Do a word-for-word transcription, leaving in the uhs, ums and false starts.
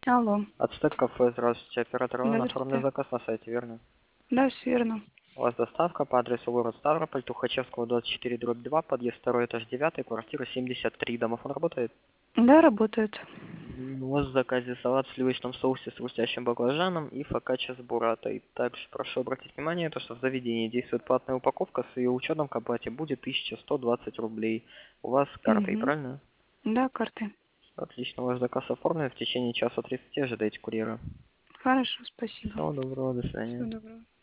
Алло. Ацтек кафе, здравствуйте. Оператор Да, Иван, оформлен здравствуйте. заказ на сайте, верно? Да, все верно. У вас доставка по адресу город Ставрополь, Тухачевского, двадцать четыре, дробь два, подъезд второй этаж девятый, квартира семьдесят три. Домофон работает? Да, работает. Мгм. У вас в заказе салат в сливочном соусе с хрустящим баклажаном и фокачча с буратой. Также прошу обратить внимание, то, что в заведении действует платная упаковка, с ее учетом к оплате будет тысяча сто двадцать рублей. У вас картой, Угу. правильно? Да, карты. Отлично, ваш заказ оформлен. В течение часа тридцати ожидайте курьера. Хорошо, спасибо. Всего доброго, до Всего свидания. доброго.